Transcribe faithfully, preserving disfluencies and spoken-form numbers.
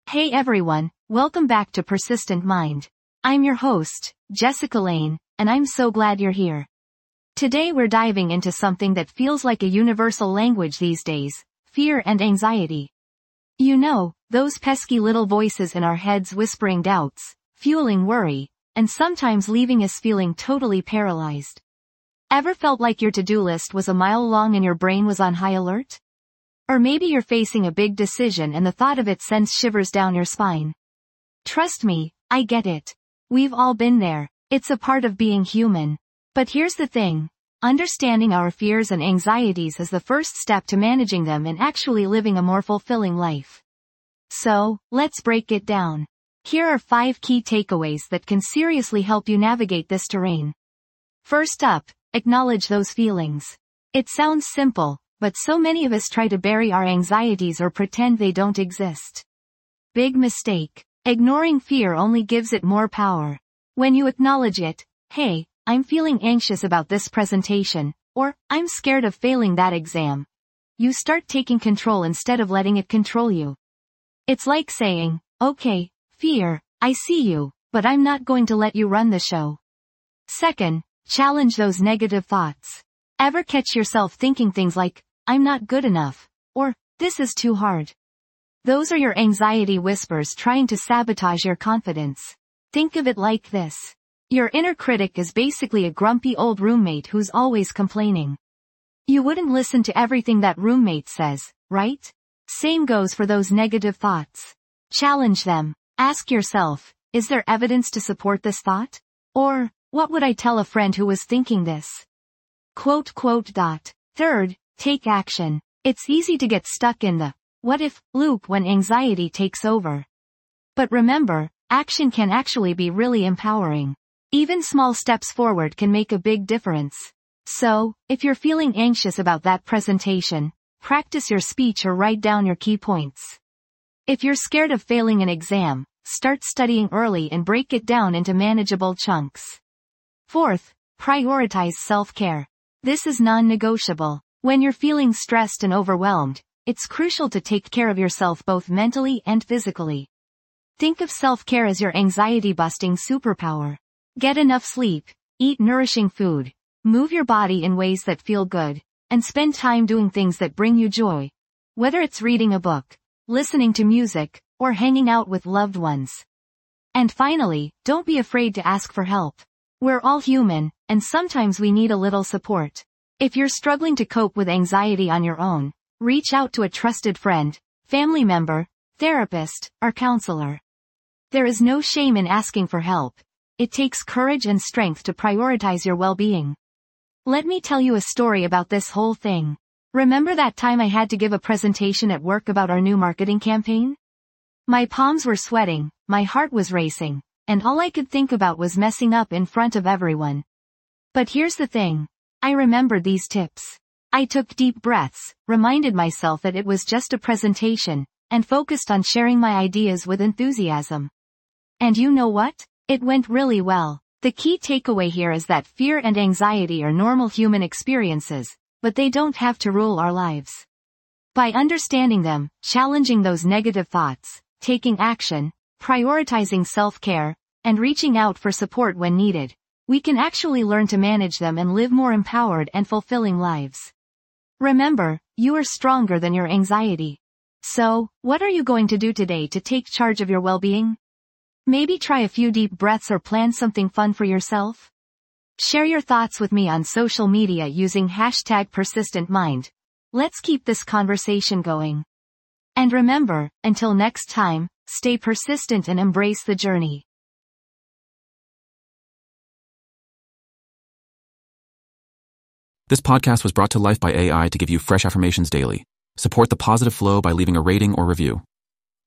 Hey everyone, welcome back to Persistent Mind. I'm your host, Jessica Lane, and I'm so glad you're here. Today we're diving into something that feels like a universal language these days, fear and anxiety. You know, those pesky little voices in our heads whispering doubts, fueling worry, and sometimes leaving us feeling totally paralyzed. Ever felt like your to-do list was a mile long and your brain was on high alert? Or maybe you're facing a big decision and the thought of it sends shivers down your spine. Trust me, I get it. We've all been there. It's a part of being human. But here's the thing. Understanding our fears and anxieties is the first step to managing them and actually living a more fulfilling life. So, let's break it down. Here are five key takeaways that can seriously help you navigate this terrain. First up, acknowledge those feelings. It sounds simple, but so many of us try to bury our anxieties or pretend they don't exist. Big mistake. Ignoring fear only gives it more power. When you acknowledge it, hey, I'm feeling anxious about this presentation, or I'm scared of failing that exam, you start taking control instead of letting it control you. It's like saying, okay, fear, I see you, but I'm not going to let you run the show. Second, challenge those negative thoughts. Ever catch yourself thinking things like, I'm not good enough, or, this is too hard? Those are your anxiety whispers trying to sabotage your confidence. Think of it like this. Your inner critic is basically a grumpy old roommate who's always complaining. You wouldn't listen to everything that roommate says, right? Same goes for those negative thoughts. Challenge them. Ask yourself, is there evidence to support this thought? Or, what would I tell a friend who was thinking this? Quote quote dot. Third, take action. It's easy to get stuck in the what if loop when anxiety takes over. But remember, action can actually be really empowering. Even small steps forward can make a big difference. So, if you're feeling anxious about that presentation, practice your speech or write down your key points. If you're scared of failing an exam, start studying early and break it down into manageable chunks. Fourth, prioritize self-care. This is non-negotiable. When you're feeling stressed and overwhelmed, it's crucial to take care of yourself both mentally and physically. Think of self-care as your anxiety-busting superpower. Get enough sleep, eat nourishing food, move your body in ways that feel good, and spend time doing things that bring you joy. Whether it's reading a book, listening to music, or hanging out with loved ones. And finally, don't be afraid to ask for help. We're all human, and sometimes we need a little support. If you're struggling to cope with anxiety on your own, reach out to a trusted friend, family member, therapist, or counselor. There is no shame in asking for help. It takes courage and strength to prioritize your well-being. Let me tell you a story about this whole thing. Remember that time I had to give a presentation at work about our new marketing campaign? My palms were sweating, my heart was racing, and all I could think about was messing up in front of everyone. But here's the thing. I remembered these tips. I took deep breaths, reminded myself that it was just a presentation, and focused on sharing my ideas with enthusiasm. And you know what? It went really well. The key takeaway here is that fear and anxiety are normal human experiences, but they don't have to rule our lives. By understanding them, challenging those negative thoughts, taking action, prioritizing self-care, and reaching out for support when needed, we can actually learn to manage them and live more empowered and fulfilling lives. Remember, you are stronger than your anxiety. So, what are you going to do today to take charge of your well-being? Maybe try a few deep breaths or plan something fun for yourself? Share your thoughts with me on social media using hashtag PersistentMind. Let's keep this conversation going. And remember, until next time, stay persistent and embrace the journey. This podcast was brought to life by A I to give you fresh affirmations daily. Support the positive flow by leaving a rating or review.